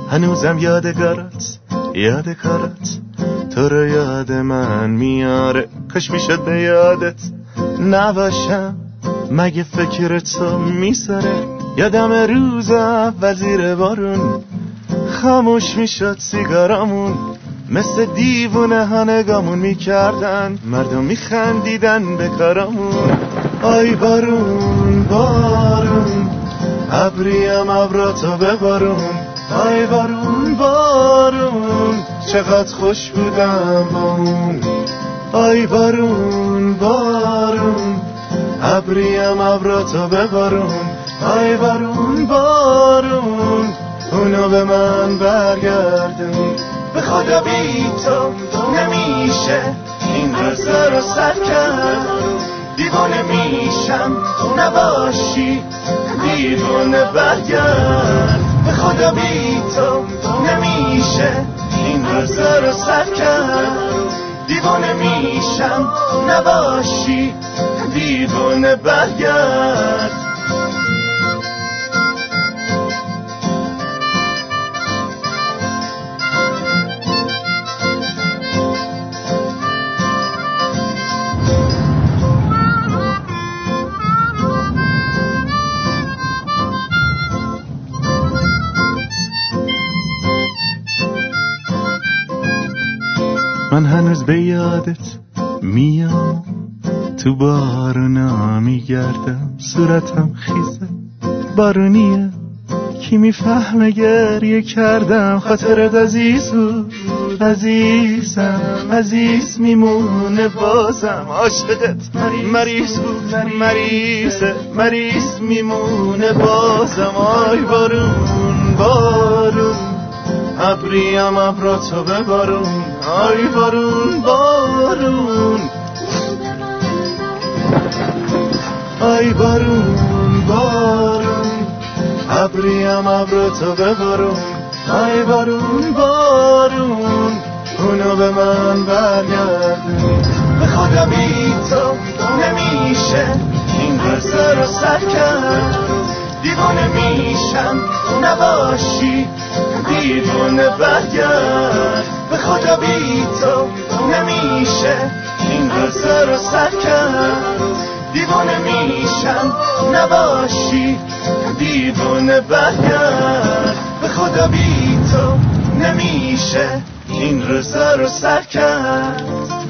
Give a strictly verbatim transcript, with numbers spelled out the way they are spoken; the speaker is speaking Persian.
هنوزم یادگارت یادگارت تو رو یاد من میاره. کاش میشد به یادت نباشم مگه فکر تو میسره. یادم روز اول زیر بارون خاموش میشد سیگارامون، مثل دیوونه ها نگامون میکردن، مردم میخندیدن به کارامون. آی بارون بارون ابریم ابراتو ببارون. آی بارون بارون چقدر خوش بودم با اون. آی بارون بارون ابریم ابراتو ببارون. آی بارون بارون اونو به من برگردون. به خدا بی تو نمیشه این روزا رو سر کرد. دیوانه میشم نباشی دیوانه برگرد. به خدا بی تو نمیشه این روزا رو سر کرد. دیوانه میشم نباشی دیوانه برگرد. من هنوز به یادت میام، تو بارونا میگردم، صورتم خیزه بارونیه، کی میفهمه گریه کردم. خاطرت عزیز بود عزیزم، عزیز میمونه بازم. عاشقت مریض بود مریضه، مریض میمونه بازم. آی بارون بارون ابریم ابراتو ببارون. آی بارون بارون آی بارون بارون ابریم ابراتو ببارون. آی بارون بارون اونو به من برگردون. به خدا بی تو نمیشه این روزا رو سر کرد. دیوانه میشم نباشی دیوانه برگرد. به خدا بی تو نمیشه این روزا رو سر کرد. دیوانه میشم نباشی دیوانه برگرد. به خدا بی تو نمیشه این روزا رو سر کرد.